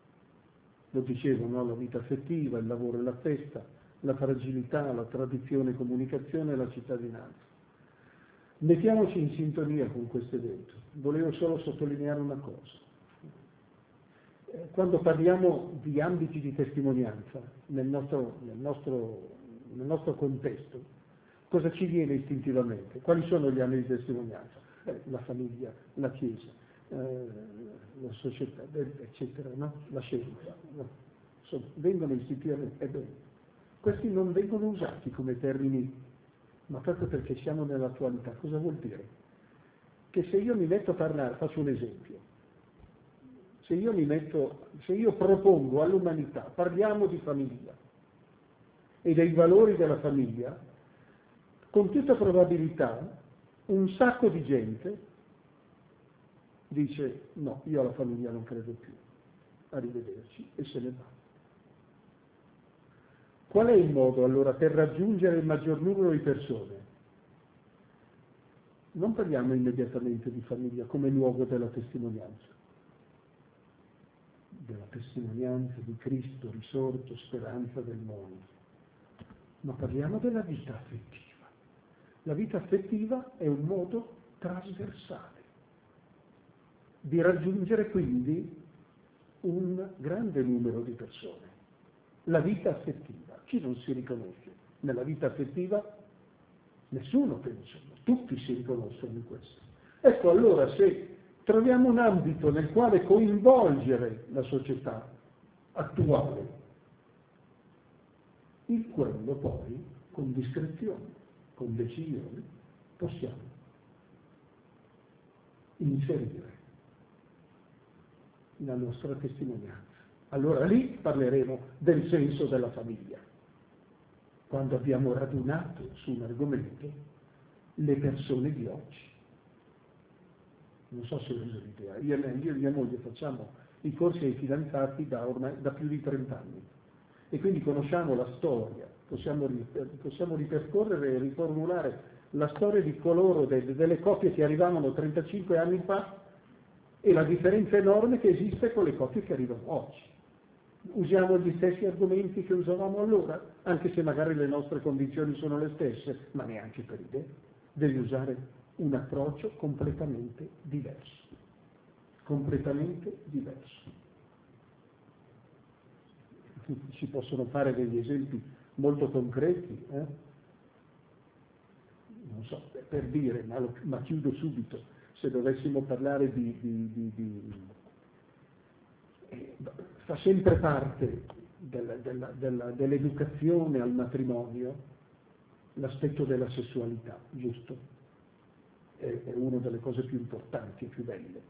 Lo dicevo, no? La vita affettiva, il lavoro e la festa, la fragilità, la tradizione, comunicazione e la cittadinanza. Mettiamoci in sintonia con questo evento. Volevo solo sottolineare una cosa. Quando parliamo di ambiti di testimonianza nel nostro, nel nostro, nel nostro contesto, cosa ci viene istintivamente? Quali sono gli ambiti di testimonianza? Eh, la famiglia, la Chiesa, eh, la società, eccetera, no? La scienza. No? Insomma, vengono istintivamente. Ebbene, questi non vengono usati come termini, ma proprio perché siamo nell'attualità. Cosa vuol dire? Che se io mi metto a parlare, faccio un esempio, se io mi metto, se io propongo all'umanità, parliamo di famiglia e dei valori della famiglia, con tutta probabilità un sacco di gente dice no, io alla famiglia non credo più, arrivederci, e se ne va. Qual è il modo allora per raggiungere il maggior numero di persone? Non parliamo immediatamente di famiglia come luogo della testimonianza, della testimonianza di Cristo risorto, speranza del mondo, ma parliamo della vita affettiva. La vita affettiva è un modo trasversale di raggiungere quindi un grande numero di persone. La vita affettiva, chi non si riconosce nella vita affettiva? Nessuno, penso, tutti si riconoscono in questo. Ecco allora, se troviamo un ambito nel quale coinvolgere la società attuale, in quello poi, con discrezione, con decisione, possiamo inserire la nostra testimonianza. Allora lì parleremo del senso della famiglia. Quando abbiamo radunato su un argomento le persone di oggi. Non so se ho reso l'idea. Io e mia moglie facciamo i corsi ai fidanzati da, ormai, da più di trent'anni e quindi conosciamo la storia, possiamo, possiamo ripercorrere e riformulare la storia di coloro, de, delle coppie che arrivavano trentacinque anni fa e la differenza enorme che esiste con le coppie che arrivano oggi. Usiamo gli stessi argomenti che usavamo allora, anche se magari le nostre condizioni sono le stesse, ma neanche per idea. Devi usare un approccio completamente diverso. Completamente diverso. Si possono fare degli esempi molto concreti, eh? Non so, per dire, ma, lo, ma chiudo subito, se dovessimo parlare di... di, di, di eh, fa sempre parte della, della, della, dell'educazione al matrimonio l'aspetto della sessualità, giusto? È, è una delle cose più importanti e più belle.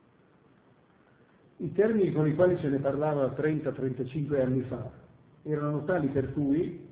I termini con i quali se ne parlava trenta trentacinque anni fa erano tali per cui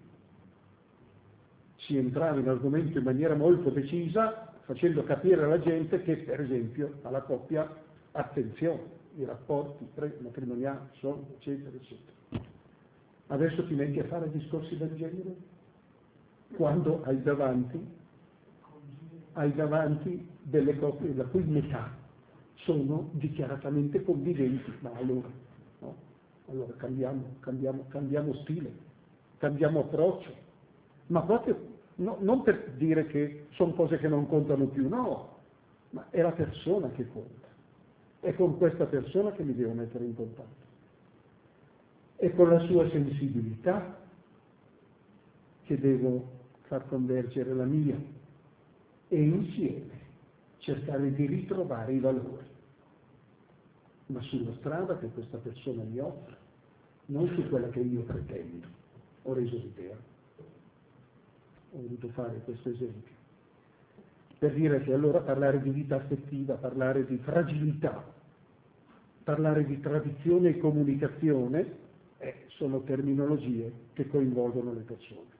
si entrava in argomento in maniera molto decisa, facendo capire alla gente che, per esempio, alla coppia, attenzione, i rapporti matrimoniali sono, eccetera, eccetera. Adesso ti metti a fare discorsi del genere? Quando hai davanti, hai davanti delle coppie la cui metà sono dichiaratamente conviventi, ma allora, no? allora cambiamo, cambiamo, cambiamo stile, cambiamo approccio, ma proprio no, non per dire che sono cose che non contano più, no, ma è la persona che conta, è con questa persona che mi devo mettere in contatto, è con la sua sensibilità che devo far convergere la mia e insieme cercare di ritrovare i valori, ma sulla strada che questa persona mi offre, non su quella che io pretendo. Ho reso l'idea, ho voluto fare questo esempio, per dire che allora parlare di vita affettiva, parlare di fragilità, parlare di tradizione e comunicazione, eh, sono terminologie che coinvolgono le persone.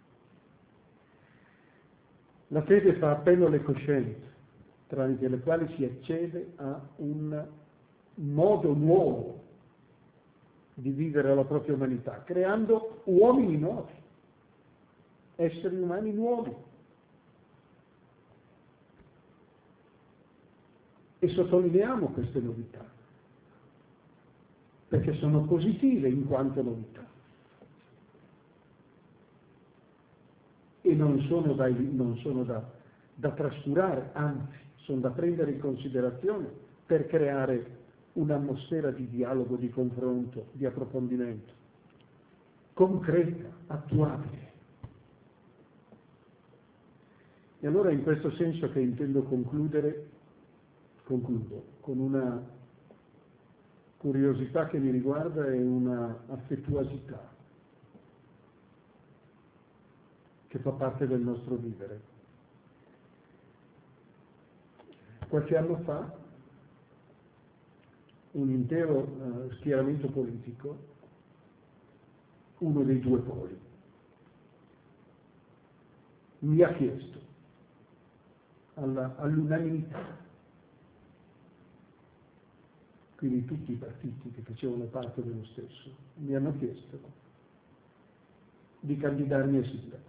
La fede fa appello alle coscienze, tramite le quali si accede a un modo nuovo di vivere la propria umanità, creando uomini nuovi, esseri umani nuovi. E sottolineiamo queste novità, perché sono positive in quanto novità. E non sono da, non sono da, da trascurare, anzi, sono da prendere in considerazione per creare un'atmosfera di dialogo, di confronto, di approfondimento, concreta, attuabile. E allora è in questo senso che intendo concludere, concludo, con una curiosità che mi riguarda e una affettuosità che fa parte del nostro vivere. Qualche anno fa un intero uh, schieramento politico, uno dei due poli, mi ha chiesto alla, all'unanimità, quindi tutti i partiti che facevano parte dello stesso, mi hanno chiesto di candidarmi a sindaco.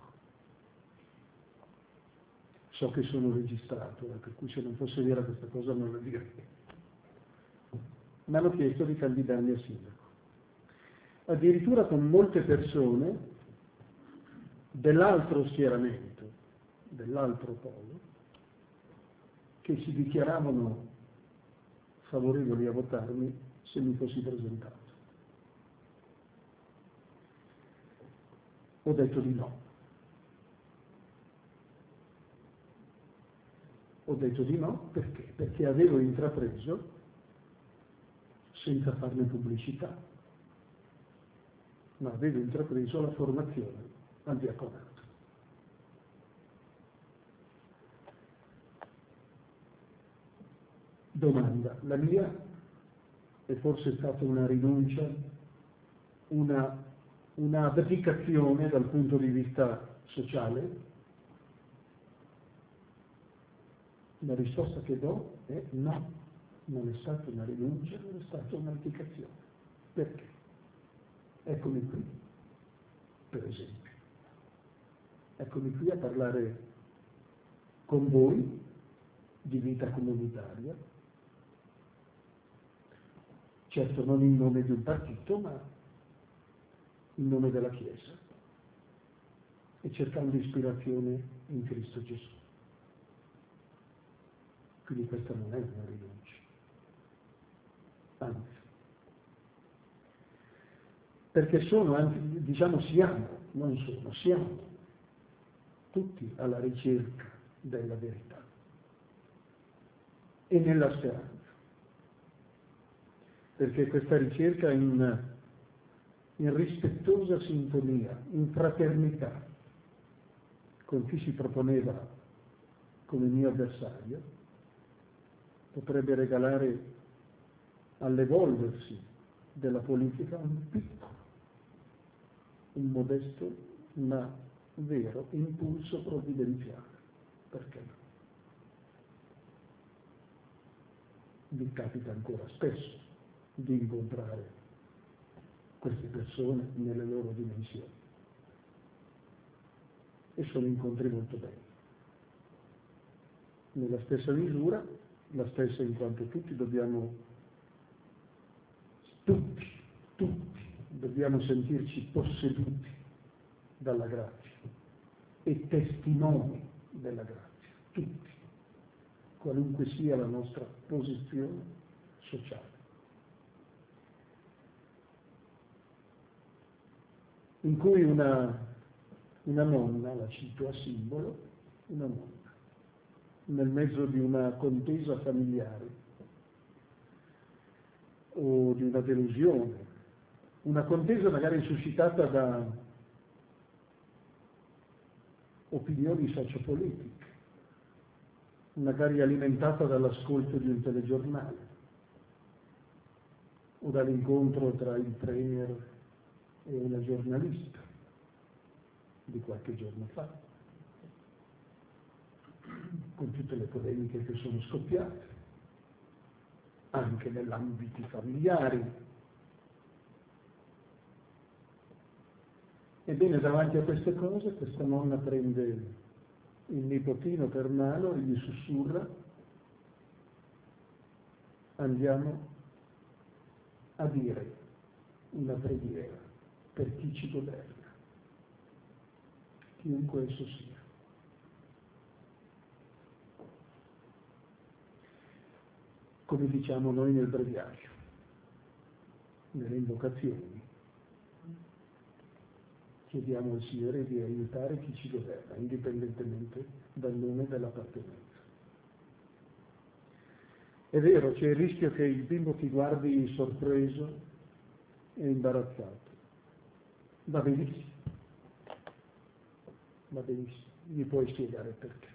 So che sono registrato, eh, per cui se non fosse vera questa cosa non la direi. Mi hanno chiesto di candidarmi a sindaco. Addirittura con molte persone dell'altro schieramento, dell'altro polo, che si dichiaravano favorevoli a votarmi se mi fossi presentato. Ho detto di no. Ho detto di no perché? Perché avevo intrapreso, senza farne pubblicità, ma avevo intrapreso la formazione al diaconato. Domanda, la mia è forse stata una rinuncia, una, una abdicazione dal punto di vista sociale? La risposta che do è no, non è stata una rinuncia, non è stata un'abdicazione. Perché? Eccomi qui, per esempio. Eccomi qui a parlare con voi di vita comunitaria, certo non in nome di un partito, ma in nome della Chiesa, e cercando ispirazione in Cristo Gesù. Quindi questa non è una rinuncia, anzi, perché sono, anzi, diciamo siamo, non sono, siamo tutti alla ricerca della verità e nella speranza, perché questa ricerca è in, in rispettosa sintonia, in fraternità con chi si proponeva come mio avversario, potrebbe regalare all'evolversi della politica un piccolo, un modesto ma vero impulso provvidenziale. Perché no? Vi capita ancora spesso di incontrare queste persone nelle loro dimensioni e sono incontri molto belli. Nella stessa misura, la stessa in quanto tutti dobbiamo, tutti, tutti dobbiamo sentirci posseduti dalla grazia e testimoni della grazia, tutti, qualunque sia la nostra posizione sociale. In cui una, una nonna, la cito a simbolo, una nonna, nel mezzo di una contesa familiare o di una delusione, una contesa magari suscitata da opinioni sociopolitiche, magari alimentata dall'ascolto di un telegiornale o dall'incontro tra il premier e una giornalista di qualche giorno fa, con tutte le polemiche che sono scoppiate, anche nell'ambiti familiari. Ebbene, davanti a queste cose, questa nonna prende il nipotino per mano e gli sussurra: andiamo a dire una preghiera per chi ci governa, chiunque esso sia. Come diciamo noi nel breviario, nelle invocazioni, chiediamo al Signore di aiutare chi ci governa, indipendentemente dal nome e dall'appartenenza. È vero, c'è il rischio che il bimbo ti guardi sorpreso e imbarazzato. Va benissimo, va benissimo, gli puoi spiegare perché.